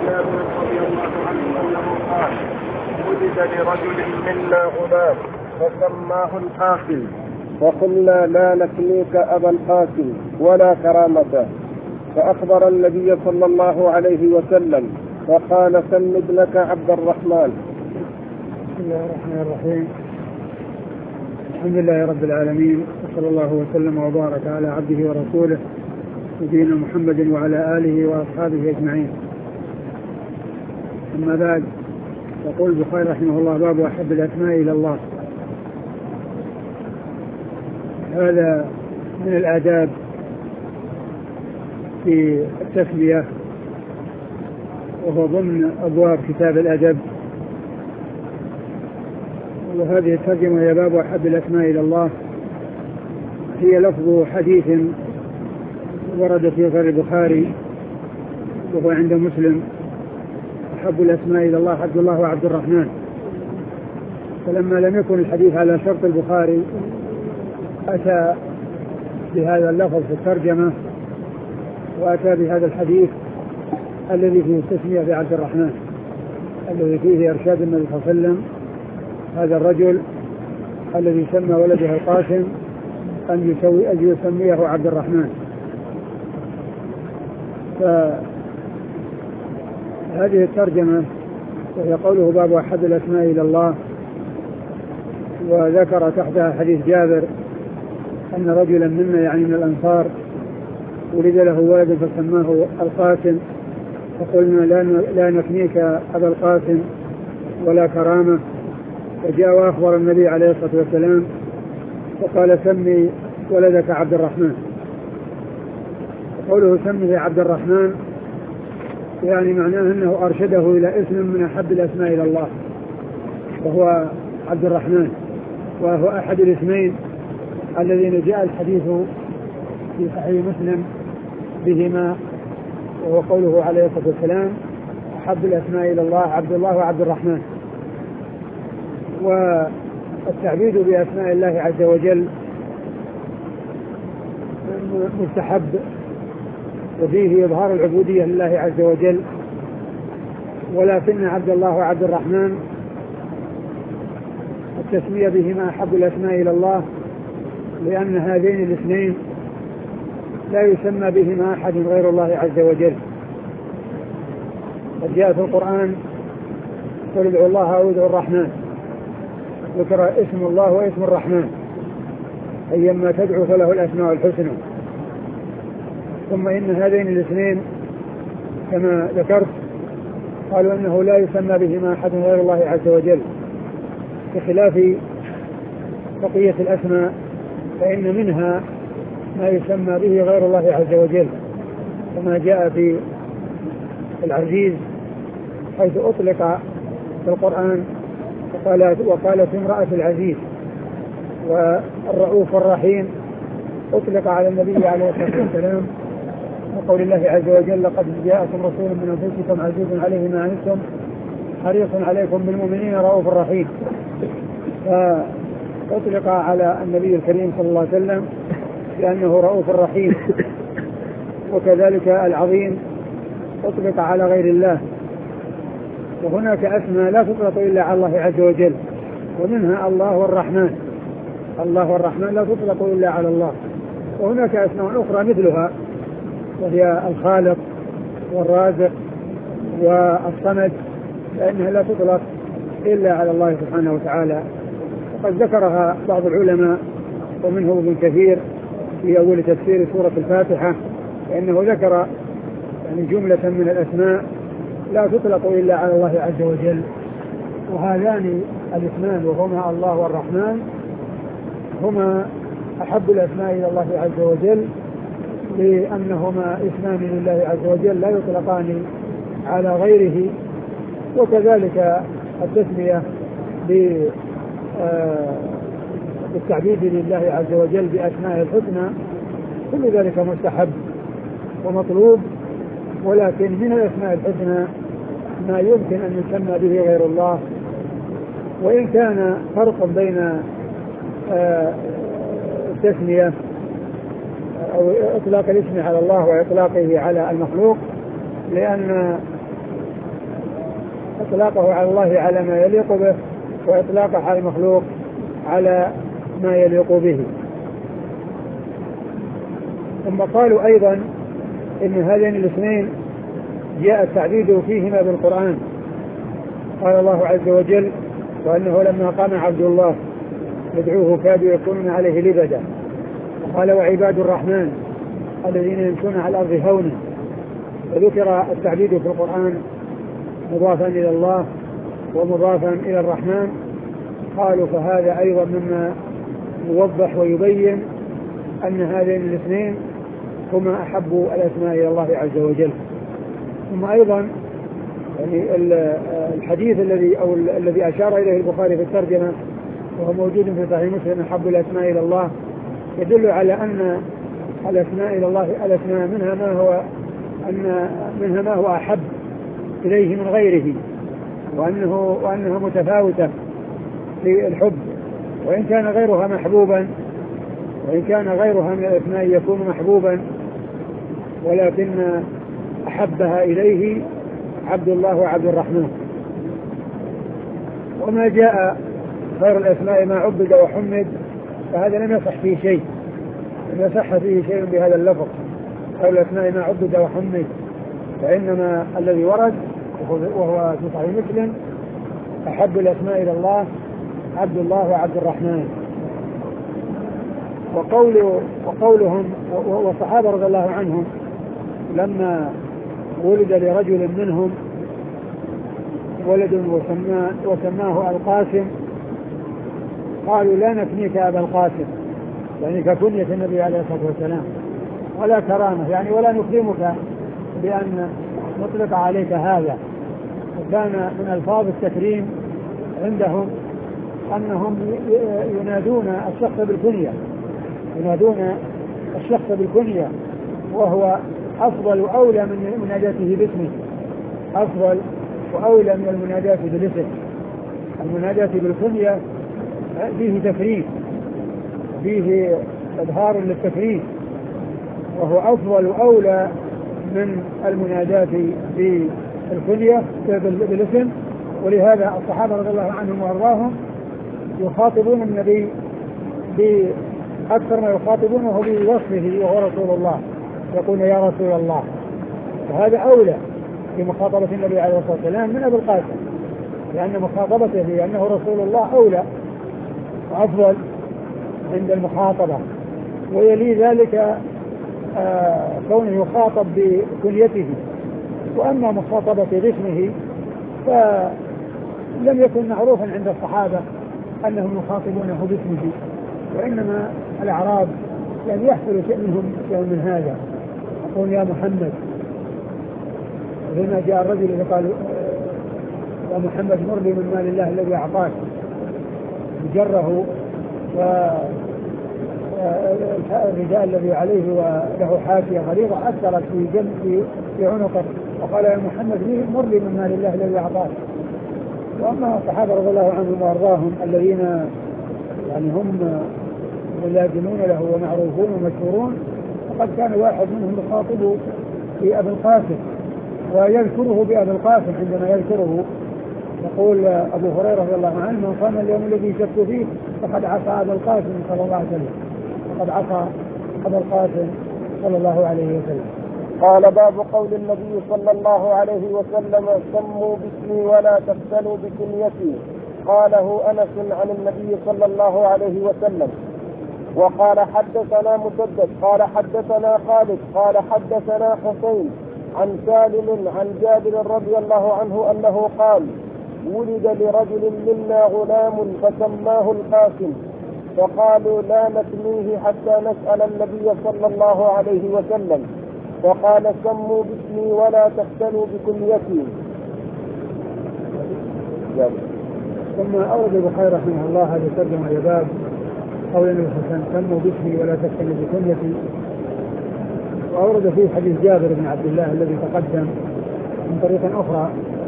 جابر رضي الله عنه انه قال: ولد لرجل منا غلام فسماه الحاكم فقلنا لا نكنيك ابا الحاكم ولا كرامته، فاخبر النبي صلى الله عليه وسلم فقال: سم ابنك عبد الرحمن. بسم الله الرحمن الرحيم. الحمد لله رب العالمين، وصلى الله وسلم وبارك على عبده ورسوله نبينا محمد وعلى آله وأصحابه أجمعين. أما بعد، يقول البخاري رحمه الله: باب أحب الأسماء إلى الله. هذا من الآداب في التسمية، وهو ضمن أبواب كتاب الأدب. وهذه الترجمة هي باب أحب الأسماء إلى الله، هي لفظ حديث ورد في غير البخاري وهو عند مسلم: أحب الأسماء إلى الله عبد الله وعبد الرحمن. فلما لم يكن الحديث على شرط البخاري أتى بهذا اللفظ في الترجمة، وأتى بهذا الحديث الذي فيه التسمية بعبد الرحمن، الذي فيه إرشاد النبي صلى الله عليه وسلم هذا الرجل الذي سمى ولده القاسم أن يسميه عبد الرحمن. فهذه الترجمة وهي قوله باب أحب الأسماء إلى الله، وذكر تحتها حديث جابر أن رجلا منا يعني من الأنصار ولد له ولد فسماه القاسم، فقلنا لا نكنيك أبا القاسم ولا كرامة. فجاء وأخبر النبي عليه الصلاة والسلام وقال: سمي ولدك عبد الرحمن. قوله سمي عبد الرحمن يعني معناه أنه أرشده إلى اسم من أحب الأسماء إلى الله، وهو عبد الرحمن، وهو أحد الاسمين الذين جاء الحديث في صحيح مسلم بهما، وهو قوله عليه الصلاة والسلام: أحب الأسماء إلى الله عبد الله وعبد الرحمن. والتعبيد بأسماء الله عز وجل مستحب، وفيه إظهار العبودية لله عز وجل، ولكن عبد الله وعبد الرحمن التسمية بهما أحب الأسماء إلى الله، لأن هذين الاثنين لا يسمى بهما أحد غير الله عز وجل. قد جاء في القرآن: قل ادعوا الله أو ادعوا الرحمن، ذكر اسم الله واسم الرحمن، أيما تدعو فله الأسماء الحسنى. ثم إن هذين الاثنين كما ذكرت قالوا أنه لا يسمى بهما أحد غير الله عز وجل، بخلاف بقية الأسماء فإن منها ما يسمى به غير الله عز وجل، كما جاء في العزيز حيث أطلق في القرآن وقالت امرأة العزيز. والرؤوف الرحيم أطلق على النبي عليه الصلاة والسلام، وقول الله عز وجل: لقد جاءكم رسول من أنفسكم عزيز عليه ما عنتم حريص عليكم بالمؤمنين رؤوف رحيم. فأطلق على النبي الكريم صلى الله عليه وسلم لأنه رؤوف رحيم. وكذلك العظيم أطلق على غير الله. وهناك أسماء لا تطلق إلا على الله عز وجل، ومنها الله والرحمن. الله والرحمن لا تطلق إلا على الله. وهناك أسماء أخرى مثلها، وهي الخالق والرازق والصمد، فإنها لا تطلق إلا على الله سبحانه وتعالى. وقد ذكرها بعض العلماء ومنه ابن كثير في أول تفسير سورة الفاتحة، فإنه ذكر يعني جملة من الأسماء لا تطلق إلا على الله عز وجل. وهذان الاثنان وهما الله والرحمن هما أحب الأسماء إلى الله عز وجل، لأنهما اسمان لله عز وجل لا يطلقان على غيره. وكذلك التسمية بالتعبيد لله عز وجل بأسماء الحسنى، كل ذلك مستحب ومطلوب. ولكن من الأسماء الحسنى ما يمكن أن يسمى به غير الله، وإن كان فرق بين التسمية أو إطلاق الاسم على الله وإطلاقه على المخلوق، لأن إطلاقه على الله على ما يليق به، وإطلاقه على المخلوق على ما يليق به. ثم قالوا أيضا إن هذين الاسمين جاء التعبيد فيهما بالقرآن. قال الله عز وجل: وأنه لما قام عبد الله يدعوه كادوا يكونون عليه لبدا. وقال: وعباد الرحمن الذين يمشون على الأرض هونا. وذكر التعبيد في القرآن مضافا إلى الله ومضافا إلى الرحمن. قالوا فهذا أيضا مما يوضح ويبين أن هذين الاثنين هما أحب الأسماء إلى الله عز وجل. ثم أيضا يعني الحديث الذي أشار إليه البخاري في الترجمة وهو موجود في صحيح مسلم: أحب الأسماء إلى الله، يدل على أن الأسماء إلى الله الأسماء منها ما هو أحب إليه من غيره، وأنها متفاوتة في الحب، وإن كان غيرها محبوبا، وإن كان غيرها من الأسماء يكون محبوبا، ولكن أحبها إليه عبد الله وعبد الرحمن. وما جاء غير الأسماء ما عبد وحمد فهذا لم يصح فيه شيء، لم يصح فيه شيء بهذا اللفظ. غير الأسماء ما عبد وحمد، فإنما الذي ورد وهو في صحيح مسلم: أحب الأسماء إلى الله عبد الله وعبد الرحمن. وقولهم والصحابة رضي الله عنهم لما ولد لرجل منهم ولد وسماه القاسم قالوا: لا نكنيك أبا القاسم، يعني ككنية النبي عليه الصلاة والسلام، ولا كرامة، يعني ولا نكرمك بأن نطلق عليك هذا. وكان من ألفاظ التكريم عندهم أنهم ينادون الشخص بالكنية، وهو أفضل وأولى من مناداته باسمه، أفضل وأولى من المناداة بالاسم. المناداة بالكنية فيه تكريم، فيه إظهار للتكريم، وهو أفضل وأولى من المناداة بالكنية بالاسم. ولهذا الصحابة رضي الله عنهم وأرضاهم يخاطبون النبي بأكثر ما يخاطبونه بوصفه وهو رسول الله، يقول: يا رسول الله. وهذا أولى في مخاطبة النبي عليه الصلاة والسلام من أبي القاسم، لأن مخاطبته بأنه رسول الله أولى وأفضل عند المخاطبة. ويلي ذلك كونه يخاطب بكنيته. وأما مخاطبة باسمه فلم يكن معروفا عند الصحابة أنهم يخاطبونه باسمه، وإنما الأعراب يعني يحصل شأنهم شيء من هذا، يقول: يا محمد. وهنا جاء الرجل اللي قال: يا محمد مر لي من مال الله الذي أعطاك، جره الرداء الذي عليه وله حاشية غليظة أثرت في عنقه، وقال: يا محمد مر لي من مال الله الذي أعطاك. وأما الصحابة رضي الله عنهم وأرضاهم الذين يعني هم ملازمون له ومعروفون ومشهورون، فقد كان واحد منهم يخاطبه بأبي القاسم ويذكره بأبي القاسم. عندما يذكره يقول أبو هريرة رضي الله عنه: من قام اليوم الذي شك فيه فقد عصى أبا القاسم صلى الله عليه وسلم، فقد عصى أبا القاسم صلى الله عليه وسلم. قال: باب قول النبي صلى الله عليه وسلم: سموا باسمي ولا تفتنوا بكنيتي. قاله أنس عن النبي صلى الله عليه وسلم. وقال: حدثنا مسدد قال حدثنا خالد قال حدثنا حسين عن سالم عن جابر رضي الله عنه أنه قال: ولد لرجل منا غلام فسماه القاسم، فقالوا: لا نكنيه حتى نسأل النبي صلى الله عليه وسلم، فقال: سموا باسمي ولا تفتنوا بكنيتي. ثم أورد البخاري رحمه الله هذا الترجمة إلى باب قول النبي صلى الله عليه وسلم: سموا باسمي ولا تفتنوا بكنيتي. وأورد فيه حديث جابر بن عبد الله الذي تقدم من طريق أخرى،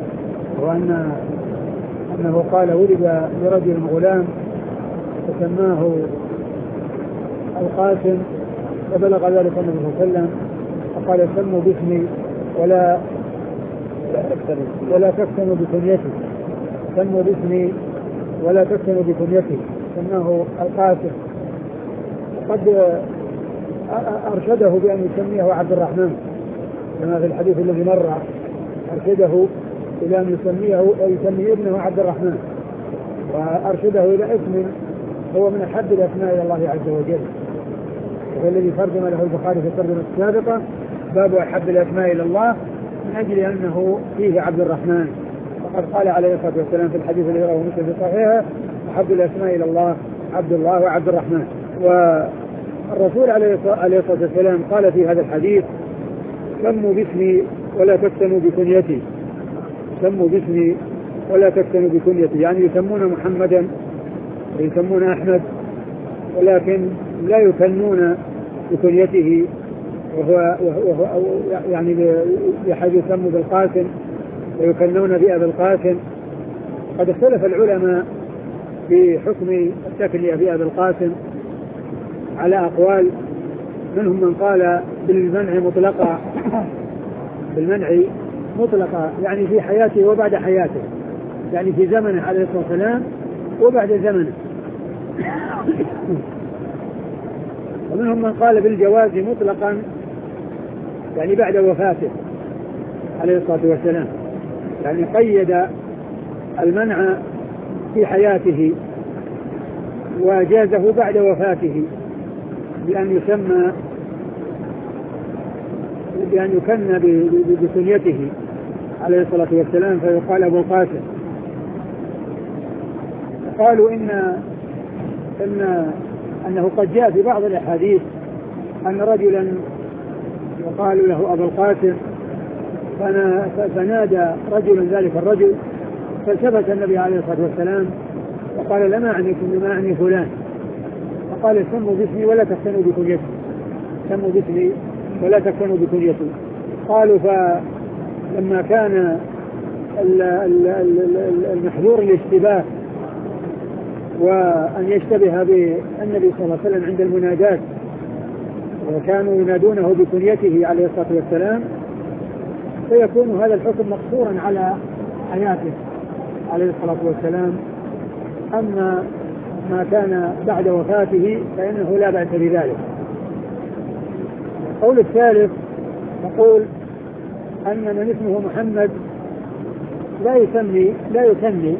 وأنه قال: ولد لرجل غلام فسماه القاسم، فبلغ ذلك النبي صلى الله عليه وسلم فقال: سموا باسمي ولا ولا تفتنوا بكنيته، سموا باسمي ولا تفتنوا بكنيته، سماه القاسم. قد أرشده بأن يسميه عبد الرحمن كما في الحديث الذي مر، أرشده إلى أن يسمي ابنه عبد الرحمن، وأرشده إلى اسم هو من أحب الأسماء إلى الله عز وجل، وهو الذي ترجم له البخاري في الترجمة السابقة باب أحب الأسماء إلى الله، من أجل أنه فيه عبد الرحمن. وقد قال عليه الصلاة والسلام في الحديث الذي رواه مسلم في صحيحه: أحب الأسماء إلى الله عبد الله وعبد الرحمن. والرسول عليه الصلاة والسلام قال في هذا الحديث: سموا باسمي ولا تفتنوا بكنيتي، سموا باسمي ولا تفتنوا بكنيتي، يعني يسمون محمدا ويسمون أحمد، ولكن لا يكنون بكنيته، وهو يعني بحيث يسموا بالقاسم ويكنون بأبي القاسم. قد اختلف العلماء في حكم التكنية بأبي القاسم على أقوال، منهم من قال بالمنع مطلقا، بالمنع مطلقا يعني في حياته وبعد حياته، يعني في زمنه عليه الصلاة والسلام وبعد زمنه. ومنهم من قال بالجواز مطلقا يعني بعد وفاته عليه الصلاة والسلام، يعني قيد المنع في حياته وجازه بعد وفاته بأن يسمى، بأن يكن بكنيته عليه الصلاة والسلام فيقال أبو القاسم. قالوا أنه قد جاء في بعض الأحاديث أن رجلا يقال له أبو القاسم فنادى رجل ذلك الرجل فالتفت النبي عليه الصلاة والسلام وقال: لما أعنيكم بما أعني فلان، فقال: سموا باسمي ولا تفتنوا بكنيتي، سموا باسمي ولا تفتنوا بكنيتي. قالوا فلما كان المحذور الاشتباه وأن يشتبه بالنبي صلى الله عليه وسلم عند المنادات، وكانوا ينادونه بكنيته عليه الصلاة والسلام، فيكون هذا الحكم مقصورا على حياته عليه الصلاة والسلام. أما ما كان بعد وفاته فإنه لا بأس بذلك. القول الثالث يقول أن من اسمه محمد لا يسمي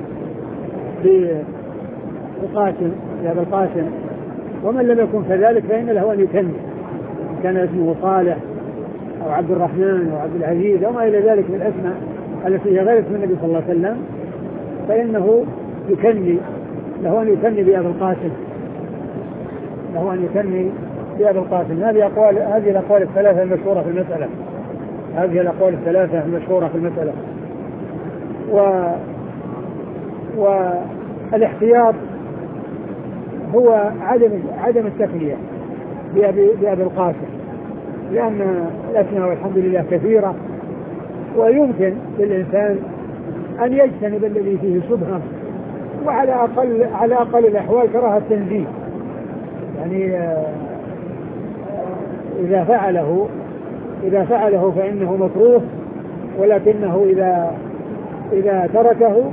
بالقاسم يا بالقاسم، ومن لم يكن كذلك فإن له أن يكني، كان اسمه صالح أو عبد الرحمن أو عبد العزيز أو ما إلى ذلك من الأسماء التي هي غير اسم النبي صلى الله عليه وسلم، فإنه يكني، له أن يكني بأبي القاسم، له أن يكني بأبي القاسم. هذه الأقوال الثلاثة المشهورة في المسألة، هذه الأقوال الثلاثة المشهورة في المسألة. والاحتياط هو عدم التكنية بأبي القاسم، لأن الأسماء والحمد لله كثيرة، ويمكن للإنسان أن يجتنب الذي فيه شبهة، وعلى أقل الأحوال كراهة التنزيه، يعني إذا فعله فإنه مكروه، ولكنه إذا تركه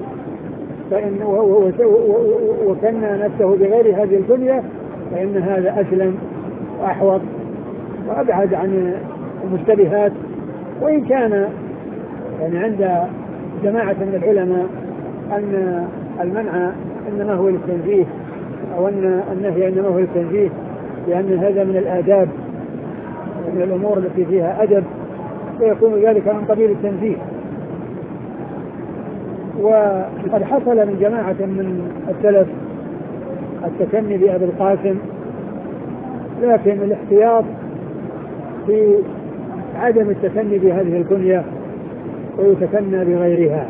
وكنى نفسه بغير هذه الكنية فإن هذا أسلم وأحوط وأبعد عن المشتبهات. وإن كان يعني عند جماعة من العلماء أن المنع إنما هو للتنزيه، أو أن النهي إنما هو للتنزيه، لأن هذا من الآداب ومن الأمور التي فيها أدب، فيكون ذلك عن قبيل التنزيه. وقد حصل من جماعة من السلف التكني بأبي القاسم، لكن الاحتياط في عدم التكني بهذه الكنية ويتكنى بغيرها.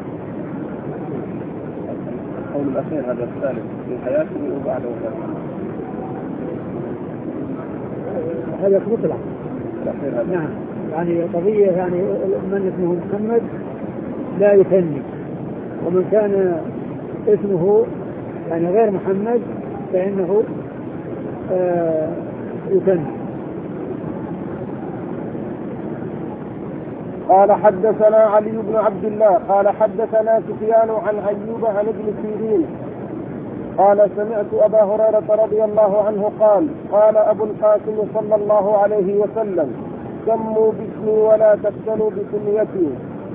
القول الأخير هذا الثالث في حياته وبعد وفاته، هذا مطلق. نعم، يعني قضية يعني من اسمه محمد لا يكني، ومن كان اسمه يعني غير محمد فإنه يكني. قال حدثنا علي بن عبد الله قال حدثنا سفيان عن أيوب عن ابن سيرين قال سمعت أبا هريرة رضي الله عنه قال قال أبو القاسم صلى الله عليه وسلم سموا باسمي ولا تفتنوا بكنيتي.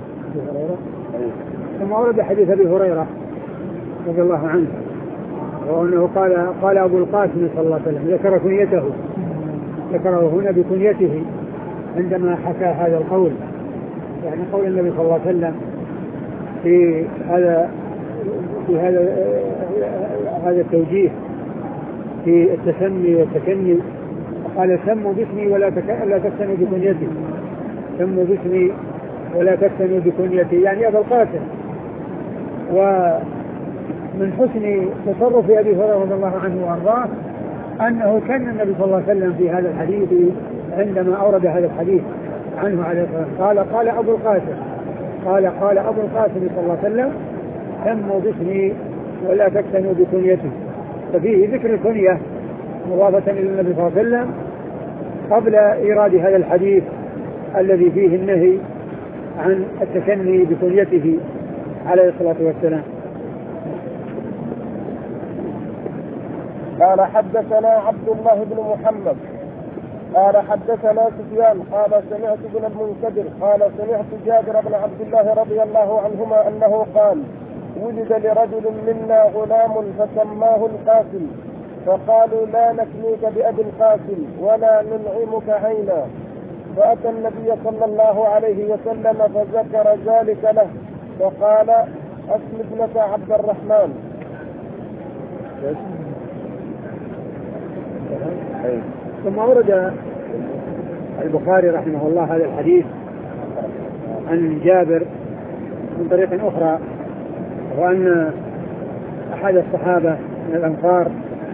ثم ورد حديث أبي هريرة رضي الله عنه وأنه قال أبو القاسم صلى الله عليه وسلم ذكر كنيته، ذكره هنا بكنيته عندما حكى هذا القول، يعني قول النبي صلى الله عليه وسلم في هذا التوجيه في التسمي والتكني، قال سموا باسمي ولا تفتنوا بكنيتي، سموا باسمي ولا تفتنوا بكنيتي يعني أبا القاسم. ومن حسن تصرف أبي هريرة رضي الله عنه وأرضاه أنه كان النبي صلى الله عليه وسلم في هذا الحديث عندما أورد هذا الحديث عنه عليه الصلاة والسلام قال أبو القاسم قال أبو القاسم صلى الله عليه وسلم سموا باسمي ولا تفتنوا بكنيتي، ففيه ذكر الكنية مضافة إلى النبي صلى الله عليه وسلم قبل إيراد هذا الحديث الذي فيه النهي عن التكني بكنيته عليه الصلاة والسلام. قال حدثنا عبد الله بن محمد قال حدثنا سفيان قال سمعت ابن المنكدر قال سمعت جابر بن عبد الله رضي الله عنهما أنه قال ولد لرجل منا غلام فسماه القاسم فقالوا لا نكنيك بأبي القاسم ولا ننعمك عينا، فأتى النبي صلى الله عليه وسلم فذكر ذلك له فقال أسم ابنة عبد الرحمن. ثم ورد البخاري رحمه الله هذا الحديث عن جابر من طريق أخرى، وأن أحد الصحابة من الأنصار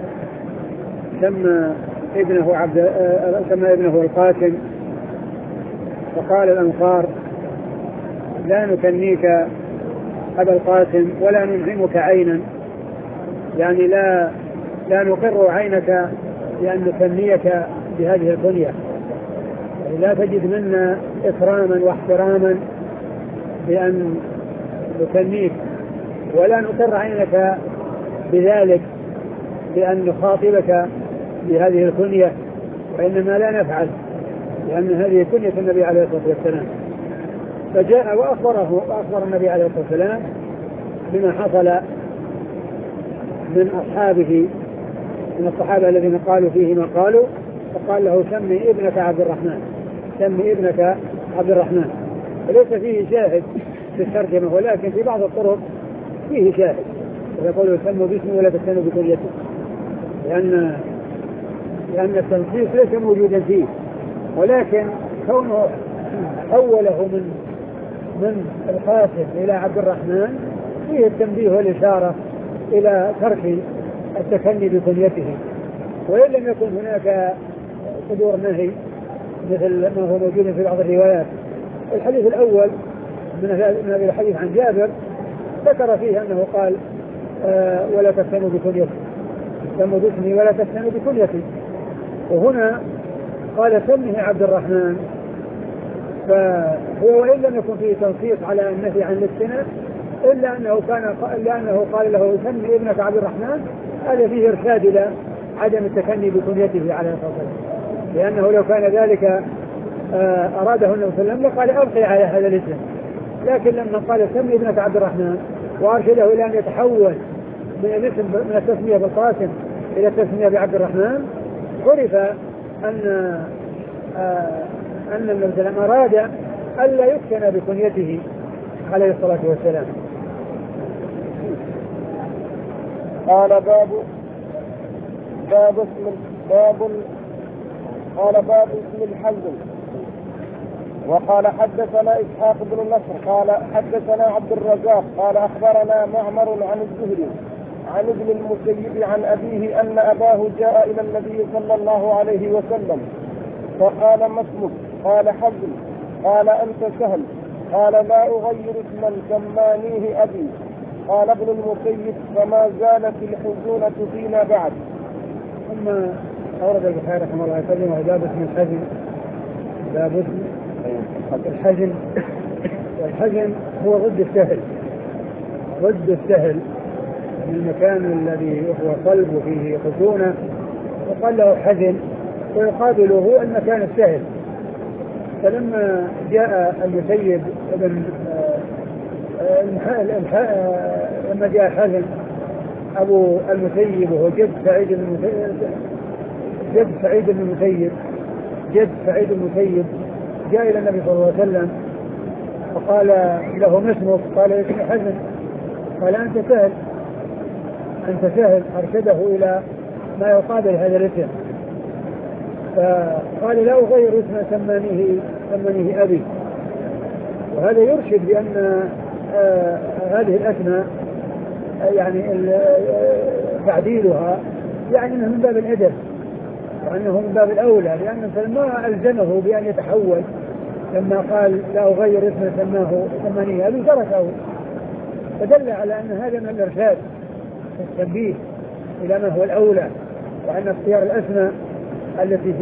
سمى ابنه القاسم، فقال الأنصار لا نكنيك أبا القاسم ولا ننعمك عينا، يعني لا نقر عينك لأن نكنيك بهذه الكنية، يعني لا تجد منا إكراما واحتراما بأن نكنيك، ولا نقر عينك بذلك بأن نخاطبك بهذه الكنية، وإنما لا نفعل لأن هذه كنية النبي عليه الصلاة والسلام. فجاء وأخبر النبي عليه الصلاة والسلام بما حصل من أصحابه من الصحابة الذين قالوا فيه ما قالوا، فقال له سمي ابنك عبد الرحمن، سمي ابنك عبد الرحمن. وليس فيه شاهد في الترجمة، ولكن في بعض الطرق فيه شاهد، يقول سموا باسمه ولا تفتنوا بكنيته، لأن التنصيص ليس موجودا فيه، ولكن كونه أوله من القاسم إلى عبد الرحمن فيه التنبيه والإشارة إلى ترك التكني بكنيته. وإن لم يكن هناك صدور نهي مثل ما هو موجود في بعض الروايات. الحديث الأول من هذا الحديث عن جابر ذكر فيه أنه قال ولا تفتنوا بكنيتي، سموا باسمي ولا تفتنوا بكنيتي، وهنا قال سمه عبد الرحمن، فهو وإن لم يكن فيه تنصيص على النهي عن الافتناء إلا أنه قال له سمي ابنك عبد الرحمن، هذا فيه إرشاد إلى عدم التكني بكنيته عليه الصلاة والسلام، لأنه لو كان ذلك أراده النبي صلى الله عليه وسلم لقال أبقي على هذا الاسم، لكن لما قال سمي ابنك عبد الرحمن وأرشده إلى أن يتحول من الاسم من التسمية بالقاسم إلى التسمية بعبد الرحمن، عرف أن النبي صلى الله عليه وسلم أراد ألا يفتن بكنيته عليه الصلاة والسلام. قال باب اسم الحزن. وقال حدثنا إسحاق بن نصر قال حدثنا عبد الرزاق قال أخبرنا معمر عن الزهري عن ابن المسيب عن أبيه أن أباه جاء إلى النبي صلى الله عليه وسلم فقال ما اسمك؟ قال حزن. قال أنت سهل. قال لا أغير اسما سمانيه أبي. قال ابن المسيب فما زالت الحزونة فينا بعد. ثم أورد البخاري رحمه الله يسلم باب اسم الحزن، باب اسم الحزن والحزن هو ضد السهل، ضد السهل من المكان الذي هو صلب وفيه خشونة وقال له حزن، ويقابله المكان السهل. فلما جاء المسيب ابن لما جاء حزن أبو المسيب وهو جد سعيد بن المسيب جاء إلى النبي صلى الله عليه وسلم فقال له ما اسمك؟ قال اسمي حزن. قال أنت سهل. أرشده إلى ما يقابل هذا الاسم، فقال لا أغير اسم سمانيه أبي. وهذا يرشد بأن هذه الأسماء يعني تعديلها يعني أنه من باب الأدب وأنه من باب الأولى، لأن ما ألزمه بأن يتحول لما قال لا أغير اسم سمانيه أبي تركه، فدل على أن هذا من الإرشاد التنبيه إلى ما هو الأولى، وأن اختيار الأسماء التي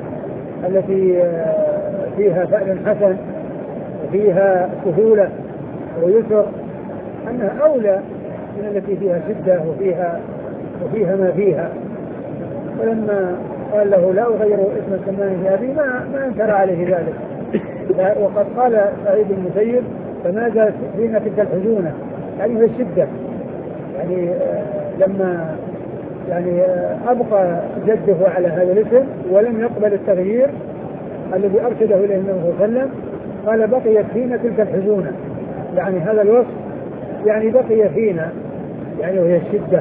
فيها فعل حسن وفيها سهولة ويسر أنها أولى من التي فيها شدة وفيها ما فيها. ولما قال له لا أغير اسم سمانه أبي ما انكر عليه ذلك. وقد قال سعيد بن المسيب فماذا فينا تلك الحزونة، يعني هي الشدة، يعني لما يعني أبقى جده على هذا الاسم ولم يقبل التغيير الذي أرشده إليه النبي صلى الله عليه وسلم، قال بقيت فينا تلك الحزونة، يعني هذا الوصف يعني بقي فينا، يعني وهي الشدة.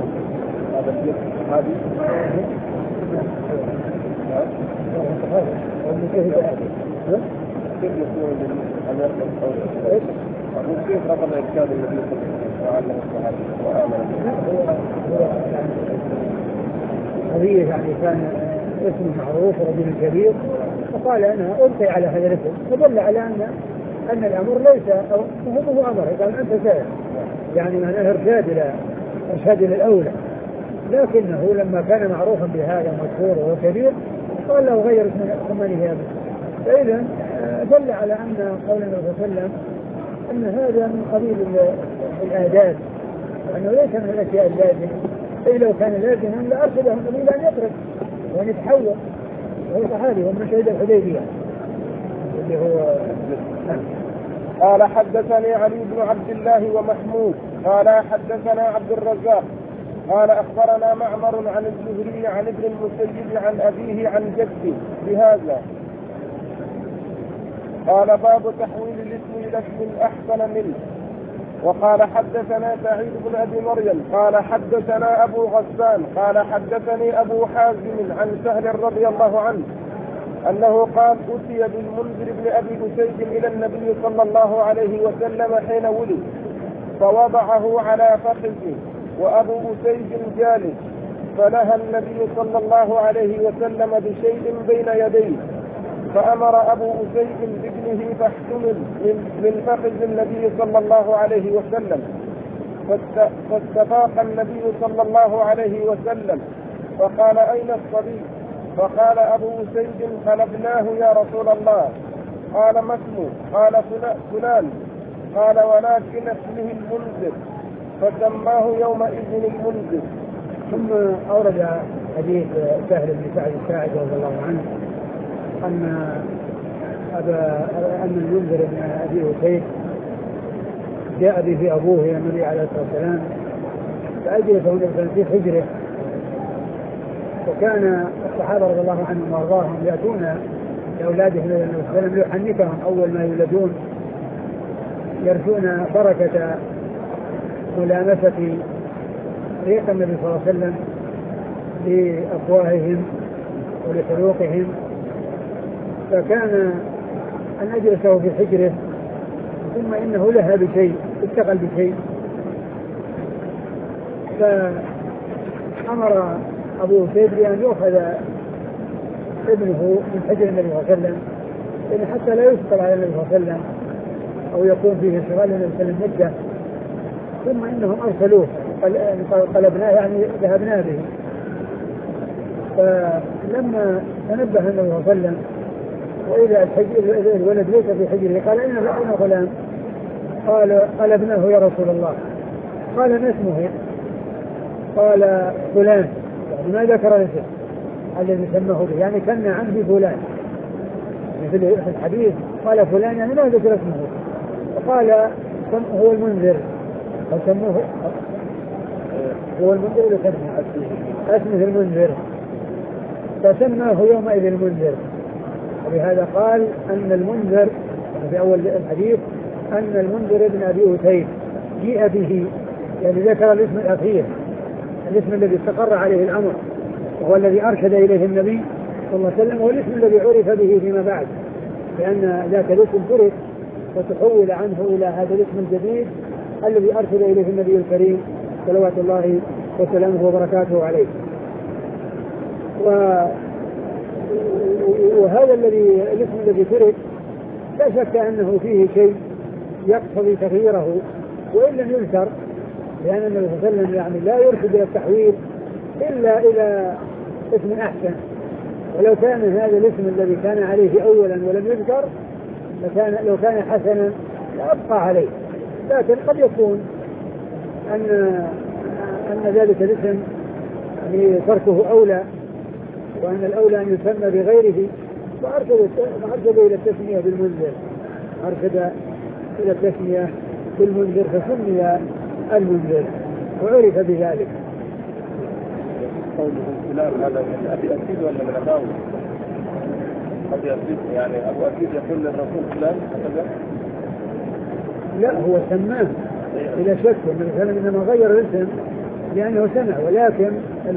كيف رفض إرشاد النبي صلى الله عليه وسلم وآمن قضية يعني كان اسم معروف ورجل كبير، فقال أنا ألقي على هذا الاسم، فدل على أن الأمر ليس أو هو أمر، قال أنت سائل يعني معناه إرشاد إلى الأولى، لكنه لما كان معروفا بهذا مشهور وهو كبير قال له غير اسم ثمانية أبي. فإذا دل على أن قول النبي صلى الله عليه وسلم أن هذا من قبيل الآداب، وأنه ليس من الأشياء اللازمة، أي لو كان لازما لأرشده النبي أن يترك وأن يتحول. وهو صحابي ومن شهد الحديبية اللي هو. قال حدثني علي بن عبد الله ومحمود قال حدثنا عبد الرزاق قال أخبرنا معمر عن الزهري عن ابن المسيب عن أبيه عن جده بهذا. قال باب تحويل الاسم إلى اسم أحسن منه. وقال حدثنا سعيد بن أبي مريم قال حدثنا أبو غسان قال حدثني أبو حازم عن سهل رضي الله عنه أنه قال أتي بالمنذر بن أبي أسيد إلى النبي صلى الله عليه وسلم حين ولد فوضعه على فخذه وأبو أسيد جالس، فنهى النبي صلى الله عليه وسلم بشيء بين يديه، فأمر أبو أسيد بابنه فاحتمل من فخذ النبي صلى الله عليه وسلم، فاستفاق النبي صلى الله عليه وسلم فقال أين الصبي؟ فقال أبو أسيد خلبناه يا رسول الله. قال ما اسمه؟ قال فلان. قال ولكن اسمه المنذر، فسماه يومئذ المنذر. ثم أورد حديث سهل بن سعد الساعدي رضي الله عنه أن المنذر بن أبي أسيد جاء به في أبوه إلى النبي عليه الصلاة والسلام فأجلسه النبي في حجره، وكان الصحابة رضي الله عنهم وارضاهم يأتون لأولادهم إلى النبي صلى الله عليه وسلم ليحنكهم أول ما يولدون، يرجون بركة ملامسة ريق النبي صلى الله عليه وسلم لأفواههم ولحلوقهم، فكان أن أجلسه في حجره ثم إنه لها بشيء اشتغل بشيء، فأمر أبو أسيد بأن يأخذ ابنه من حجر النبي صلى الله عليه وسلم يعني حتى لا يشتغل على النبي صلى الله عليه وسلم أو يكون فيه اشتغال النبي صلى الله عليه وسلم مدة، ثم إنهم أرسلوه قلبناه يعني ذهبنا به. فلما تنبه النبي صلى الله عليه وسلم وإذا الولد ليس في حجره قال أين فلان؟ قال ابنه يا رسول الله. قال ما اسمه؟ قال فلان، يعني ما ذكر الاسم الذي سماه به، يعني كان عنه فلان مثل في الحديث قال فلان يعني ما ذكر اسمه. فقال هو المنذر، فسموه هو المنذر اللي اسمه المنذر، فسماه يومئذ المنذر. ولهذا قال أن المنذر في أول الحديث أن المنذر ابن أبي أتيب جيء به، يعني ذكر الاسم الأخير، الاسم الذي استقر عليه الأمر وهو الذي أرشد إليه النبي صلى الله عليه وسلم، والاسم الذي عرف به فيما بعد، لأن ذاك الاسم ترك وتحول عنه إلى هذا الاسم الجديد الذي أرشد إليه النبي الكريم صلوات الله وسلامه وبركاته عليه. وهذا الاسم الذي ترك لا شك أنه فيه شيء يقتضي تغييره وإن لم يذكر، لأن النبي صلى الله عليه وسلم يعني لا يرشد إلى التحويل إلا إلى اسم أحسن، ولو كان هذا الاسم الذي كان عليه أولا ولم يذكر لو كان حسنا لأبقى عليه، لكن قد يكون أن ذلك الاسم تركه أولى، وأن الأولى أن يسمى بغيره، فأرشد إلى التسمية بالمنذر، أرشد إلى التسمية بالمنذر فسمي المنذر وعرف بذلك. هذا من أبي أكيد ولا من أباه؟ أبي أكيد يعني أبو أكيد يقول للرسول فلان هكذا؟ لا، هو سماه إلى شك، مثلا إنما غير الاسم لأنه سمع، ولكن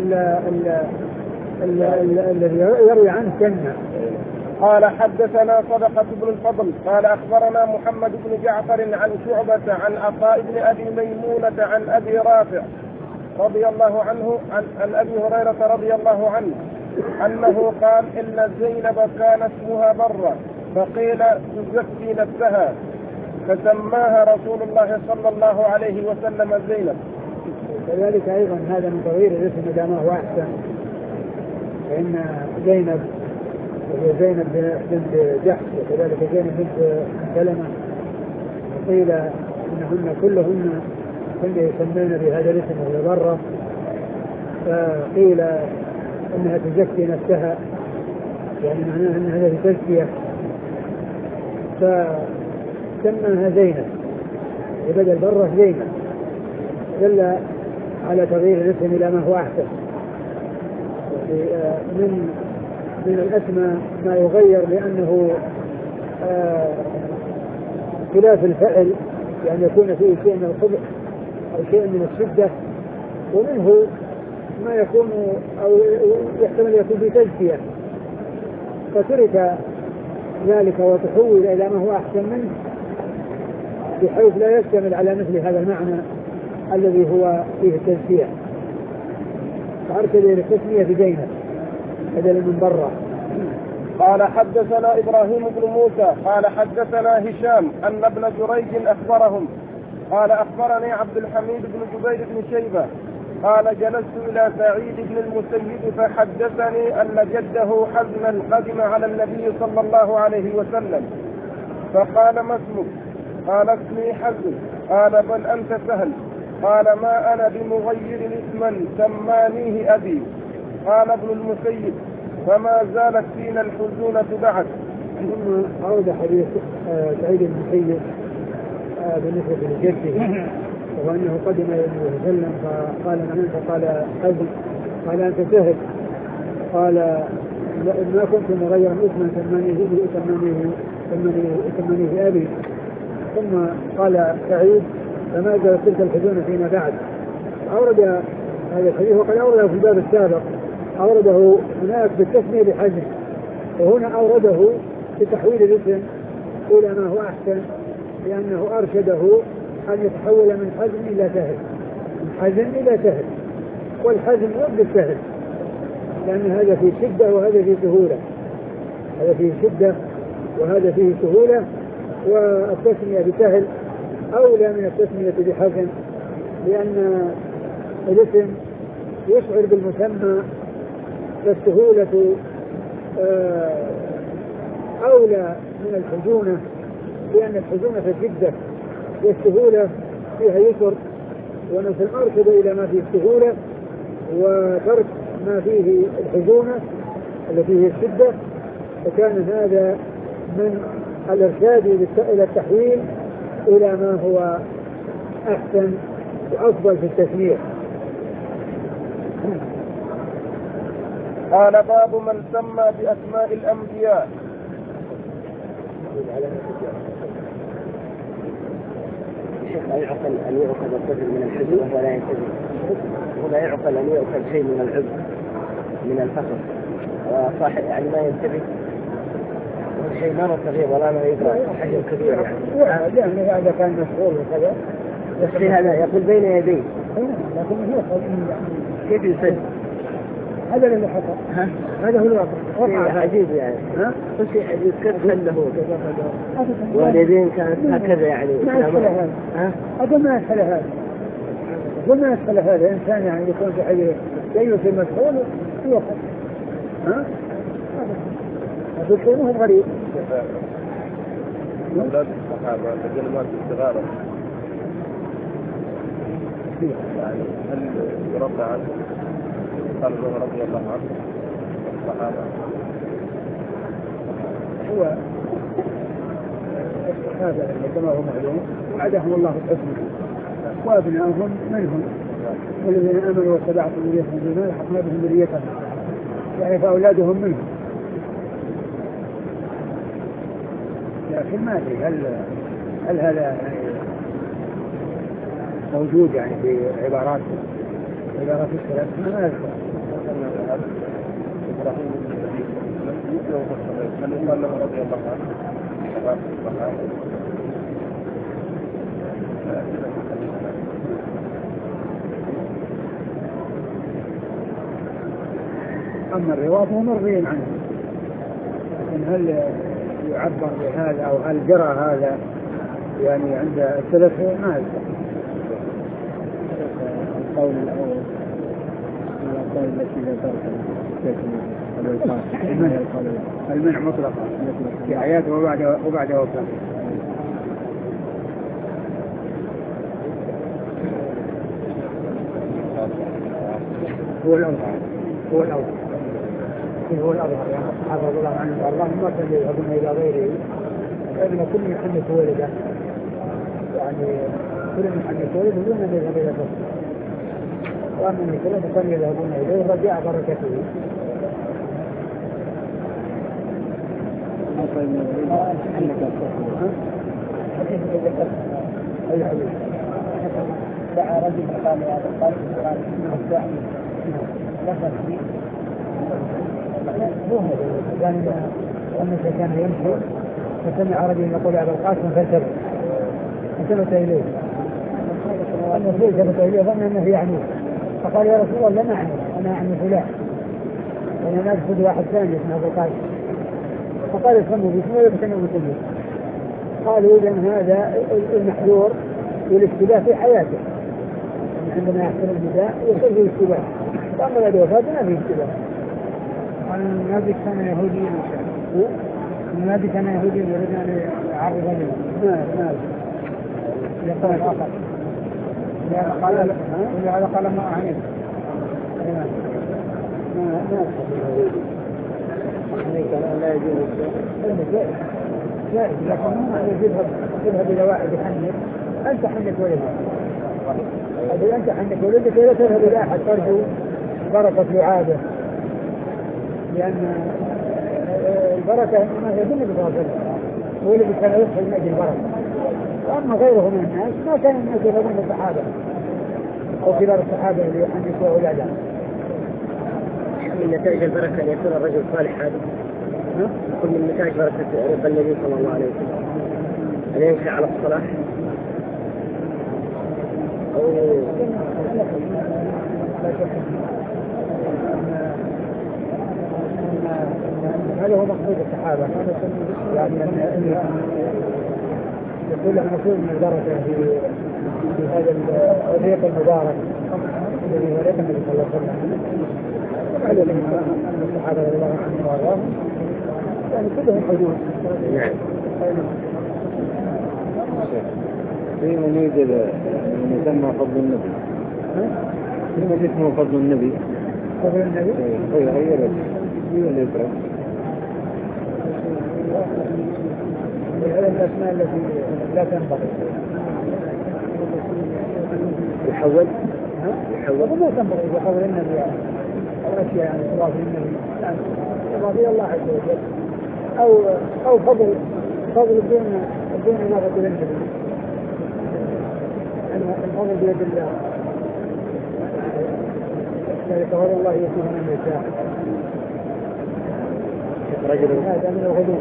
الذي يروي عنه سمع. قال حدثنا صدقة بن الفضل قال أخبرنا محمد بن جعفر عن شعبة عن عطاء بن أبي ميمونة عن أبي رافع رضي الله عنه عن أبي هريرة رضي الله عنه أنه قال إن زينب كان اسمها برة فقيل تزكي نفسها فسماها رسول الله صلى الله عليه وسلم زينب. كذلك أيضا هذا من تغيير الاسم إذا ما هو أحسن، فإن زينب وهي زينب بنت جحش وكذلك زينب بنت سلمة وقيل إنهن كلهن يسمين بهذا الاسم وهي برة، فقيل أنها تزكي نفسها يعني معناها أنها هذه تزكية، فسماها زينب وبدل برة زينب، دل على تغيير الاسم إلى ما هو أحسن. من الأسماء ما يغير لأنه خلاف الفعل، يعني يكون فيه شيء من الخبث أو شيء من الشدة، ومنه ما يكون أو يحتمل يكون في تزكية، فترك ذلك وتحول إلى ما هو أحسن منه بحيث لا يشتمل على مثل هذا المعنى الذي هو فيه التزكية، فأرشد إلى التسمية بزينب بدلا من برة. قال حدثنا إبراهيم بن موسى قال حدثنا هشام أن ابن جريج أخبرهم قال أخبرني عبد الحميد بن جبير بن شيبة قال جلست إلى سعيد بن المسيب فحدثني أن جده حزنا قدم على النبي صلى الله عليه وسلم فقال ما اسمك؟ قال اسمي حزن. قال بل أنت سهل. قال ما أنا بمغير اسما سمانيه أبي. قال ابن المسيب فما زالت فينا الحزونة بعد. ثم أورد حديث سعيد بن المسيب بالنسبة لجده وهو أنه قدم إلى النبي صلى الله عليه وسلم فقال من أنت؟ قال حزن. قال أنت سهل. قال ما كنت مغيرا اسما سمانيه أبي. ثم قال سعيد فما زالت تلك الحزونة فيما بعد. أورد هذا الحديث وقد أورده في الباب السابق، أورده هناك بالتسمية بحزن، وهنا أورده بتحويل الاسم إلى ما هو أحسن، لأنه أرشده أن يتحول من حزن إلى سهل، من حزن إلى سهل، والحزن ضد السهل، لأن هذا فيه شدة وهذا فيه سهولة، هذا فيه شدة وهذا فيه سهولة، والتسمية بسهل أولى من التسمية بحزن، لأن الاسم يشعر بالمسمى، فالسهولة أولى من الحزونة، لأن الحزونة في الشدة والسهولة فيها يسر، ونفس الأرشد إلى ما فيه السهولة وترك ما فيه الحزونة التي هي الشدة، فكان هذا من الإرشاد إلى التحويل إلى ما هو أحسن وأفضل في التسمية. قال باب من سمى بأسماء الأنبياء. الشيخ لا يعقل أن يؤخذ الطفل من الحزن ولا ينتبه، ولا يعقل أن يؤخذ شيء من العذر من الفقر وصاحب يعني ما ينتبه شيء ما نستطيع ولا ما يدرك حجم كبير يعني. لأن هذا كان مشغول وكذا، بس هذا يقول بين يديه، لكن هو كيف يسد؟ هذا اللي حصل، هذا هو الواقع. عجيب يعني، كل شيء عجيب كيف له واليدين كانت هكذا يعني. ما يسهل هذا، هذا ما يسهل هذا، وما يسهل هذا إنسان يعني يكون في حي شيء في مسؤول يأخذ. هذا شيء غريب. أولاد الصحابة الذين ماتوا صغارا يعني هل يرد عنه؟ قال له رضي الله عنه الصحابة. هو الصحابة كما هو معلوم وعدهم الله بالحسنى وأبنائهم منهم، والذين آمنوا واتبعتم ذريتهم بما لحقنا بهم ذريتهم، يعني فأولادهم منهم. لكن ما أدري هل هذا يعني موجود يعني في عبارات السلف؟ ما أذكر. من يقال له رضي الله عنه أما الرواة هم مرضيين عنه، لكن هل يعبر بهذا أو هل جرى هذا يعني عند السلف ما أذكر. القول الأول القول التي ذكرت المنع مطلقا في حياته وبعد وفاته. هو الأظهر يعني الصحابة رضي الله عنهم وأرضاهم ما كانوا يذهبون إلى غيره، لأن كل محنك ولده يعني كل محنك ولده دون أن يذهب إلى غيره، وأما من كلهم كانوا يذهبون إليه رجاء بركته. أي حديث دعا رجل فقال يا أبا القاسم القرآن لفظ فيه كان يمشي فسمع رجل يقول يا أبا القاسم فالتفت إليه ظن أنه يعني، فقال يا رسول الله لا أعني، أنا أعني فلان، أنا أقصد واحد ثاني اسمه أبو القاسم. فقال اسمه باسمه ويبتنه باسمه. قالوا إذن هذا المحذور والاشتباه في حياته، عندما يحصل النداء يصير فيه اشتباه، وأما بعد وفاته ما فيه اشتباه. النبي كان يهودي النبي كان يهودي يريد أن يعرض له ما يقول الآخر هذا قال ما أعنيه لا يجوز جائز، لكن ما يذهب إلى واحد يحنك، أنت حنك ولدك، إذا أنت حنك ولدك لا تذهب إلى أحد ترجو بركة لعابه، لأن البركة إنما هي بالنبي صلى الله عليه وسلم، هو الذي كان يدخل من أجل البركة. وأما غيره من الناس ما كان الناس يذهبون الصحابة أو كبار الصحابة اللي يحنكوا أولادهم. من نتائج البركة أن يكون الرجل صالح هذا، يكون من نتائج بركة رب النبي صلى الله عليه وسلم أن يمشي على الصلاح أو هذا هو مقصود الصحابة، يعني يقول لك نصيب من البركة في هذا الريق المبارك الذي هو ريق النبي صلى الله عليه وسلم. وعلم أن الصحابة رضي الله عنهم وأرضاهم يعني كلهم حدود. نعم. في من يوجد من يسمى فضل النبي، في من اسمه فضل النبي. فضل النبي؟ هي الإبرة. هذه الأسماء التي لا تنبغي. يحول ما تنبغي بفضل النبي أو أشياء يعني تضاف للنبي، يعني تضاف الله عز وجل، أو فضل بدون إضافة للنبي. الفضل بيد الله، فضل الله يأتيه من يشاء. هذا من الغلو.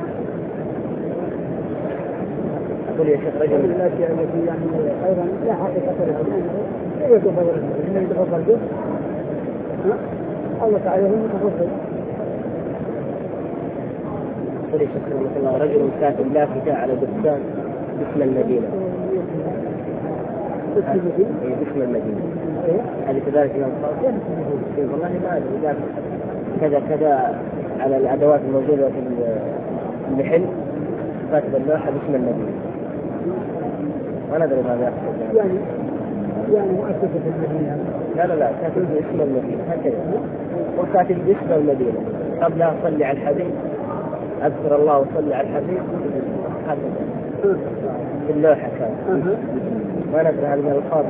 أقول يا شيخ رجل من الأشياء التي يعني أيضا لا حقيقة لها، لا يكون فضل النبي يتفضل به الله تعالى هو المتفضل. أقول يا شيخ رحمة الله رجل كاتب لافتة على دكان باسم المدينة. باسم المدينة هل كذلك يوم خاص؟ والله ما أدري، كذا كذا على الأدوات الموجودة في المحل كاتب اللوحة باسم المدينة. ما ندري ماذا يقصد. يعني مؤسسة المدينة. لا كاتب باسم المدينة هكذا، وكاتب باسم المدينة قبل أصلي على الحبيب أذكر الله وصلي على الحبيب هكذا في اللوحة كان. ما ندري هذه من الألفاظ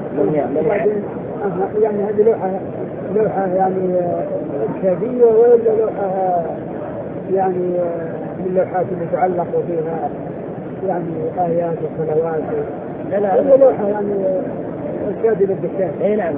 يعني هذه لوحة يعني إرشادية ولا لوحة يعني من اللوحات اللي تعلق فيها يعني آيات وصلوات؟ لا لوحة يعني إرشادي للدكان. اي نعم.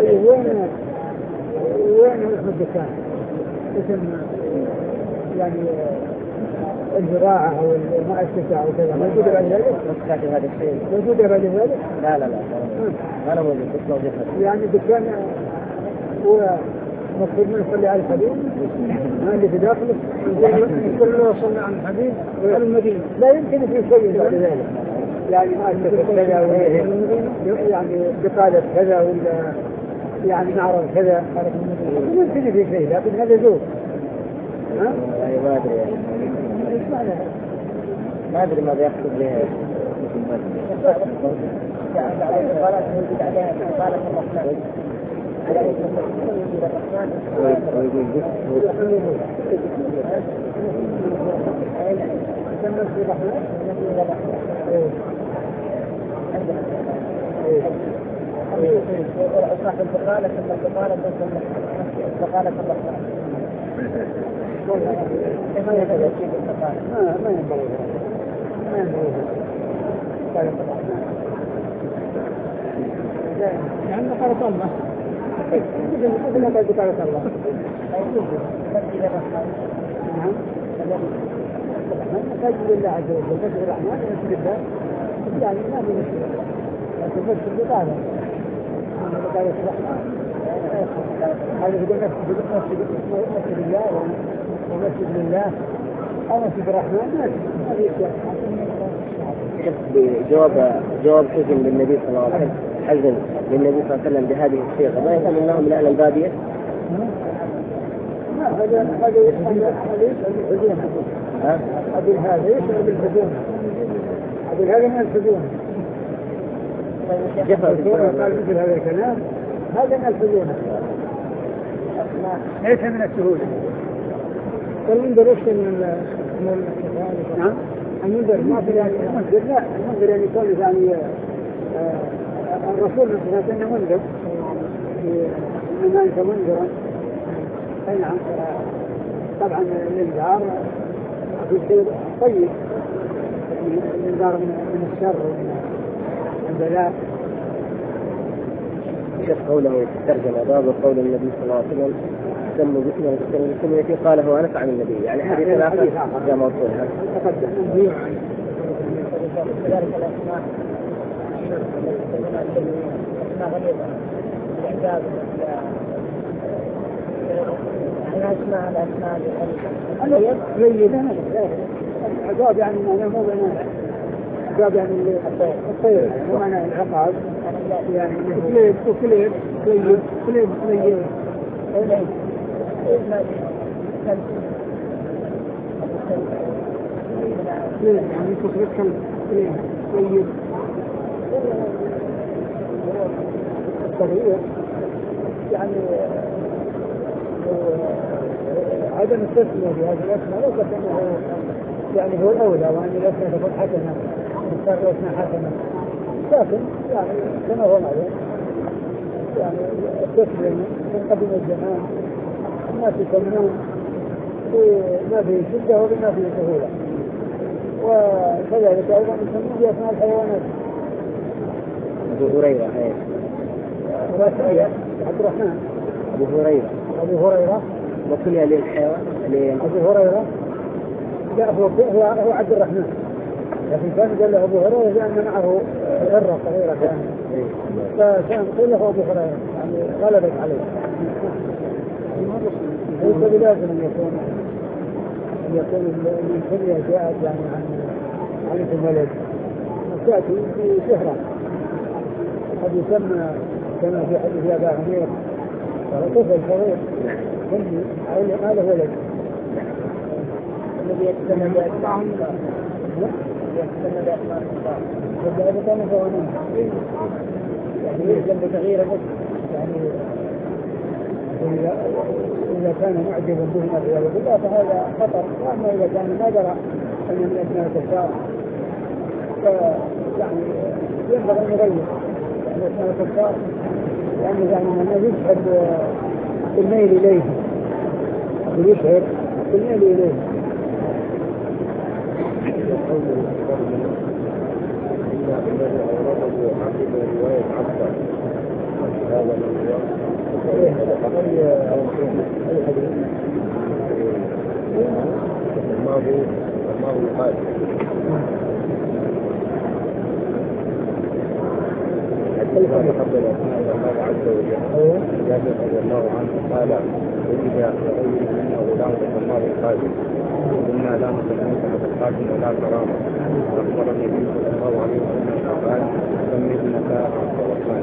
وين اسم الدكان؟ اسم يعني الزراعة أو المؤسسة أو كذا موجودة بعد ذلك؟ كاتب هذا الشيء موجودة بعد ذلك؟ لا أنا موجود بس موجود. يعني دكان هو مطلوب منه يصلي على الحبيب، ما اللي في داخله يقول له صلي على الحبيب على المدينة. لا يمكن في شيء بعد ذلك، يعني مؤسسة كذا يعني بقالة كذا ولا يعني معرض كذا، يمكن في شيء لكن هذا زور. ما أدري ما أدري ماذا يقصد به. صاحب البقالة ثم البقالة ثم البقالة ما ينبغي يعني قالت الله مثل ما قالت الله. نعم مسجد لله عز وجل، مسجد الرحمن مسجد الله يعني ما في مشكلة، لكن مسجد بقالة بقالة الرحمن هذا يقول مسجد الله ومسجد لله أو مسجد الرحمن ما في جواب حزن للنبي صلى الله عليه وسلم، حزن للنبي صلى الله عليه وسلم بهذه الصيغة، ما يكون أنهم من أهل البادية؟ هذا بالحزون. هذا يشعر بالحزون. هذا من الحزون. قال مثل هذا الكلام هذا من الحزون، ليس من السهولة. والمنذر ايش من نعم المنذر ما في يعني المنذر، لا المنذر يعني يكون يعني الرسول صلى الله عليه وسلم منذر، إنما أنت منذرا. أي نعم طبعا الإنذار في شيء طيب، الإنذار من الشر ومن البلاء. شيخ قوله يترجم باب قول النبي صلى الله عليه وسلم سموا باسمه وسلموا التي قاله أنس عن النبي، يعني حديث آخر جاء موصول هذا تقدم. كذلك الأسماء غريبة الإعجاب الأسماء العقاب يعني أنا مو بنا عقاب يعني الطير مو معنى العقاب يعني كليب يعني تصرف طيب التغيير يعني عدم التسمية بهذه الأسماء ليس أنه يعني هو الأولى وأن الأسماء تكون حسنة تختار الأسماء حسنة، لكن يعني كما هو معلوم يعني التسمية من قبل الزمان الناس يسمون بما فيه شدة وبما فيه سهولة، وكذلك أيضا يسمون بأسماء الحيوانات. أبو هريرة راسية عبد الرحمن أبو هريرة وكل هذه الحيوان أبو هريرة لا هو عبد الرحمن، لكن كان قال له أبو هريرة لأن معه غرة صغيرة فكان قيل له أبو هريرة يعني غلبت عليه. ليس بلازم أن يكون الكلية جاءت يعني عن الولد، تأتي في شهرة قد يسمى كما في حديث أبا عمير طفل صغير كني ما له ولد الذي يتسمى بأسماء يعني يلزم بتغيير يعني إذا كان معجبا به والعياذ بالله فهذا خطر، وأما إذا كان ما درى أن من أسماء الكفار فيعني ينبغي أن يغير يعني أسماء الكفار، لأنه يعني أنه يشعر بالميل إليه ويشعر بالميل إليه. إلا الذي أورده عقب رواية عبد هذا الله قال تقبل أسماء الله عز وجل. جابر رضي الله عنه قال وجد رجل منا غلام الله القادم إنا لا نسميك بالقاسم ولا كرامة. أخبر النبي صلى الله عليه وسلم قال سمي ابنك عبد الرحمن.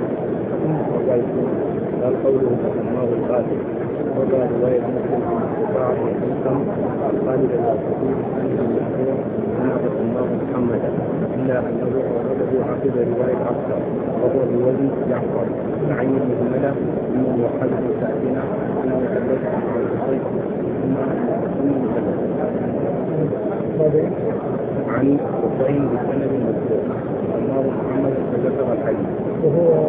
قال قوله سماه القاسم وجاء رواية مسلم في استطاعة الحكم خالد الأسدي أنه المشهور أنه سماه محمدا، إلا أنه أورده عقب رواية عبد وهو بوزن جعفر عين مهملة من وحده ساكنة من مثلث الصيف عن حسين بالسند المذكور الله محمد فذكر الحديث. وهو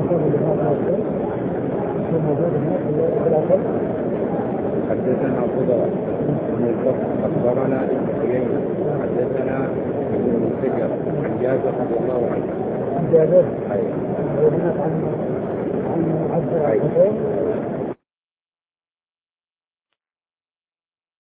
حدثنا خضر بن الفضل أخبرنا ابن عيينة حدثنا ابن المنفجر عن جابر رضي الله عنه. جابر أيوه عن عبد الرحمن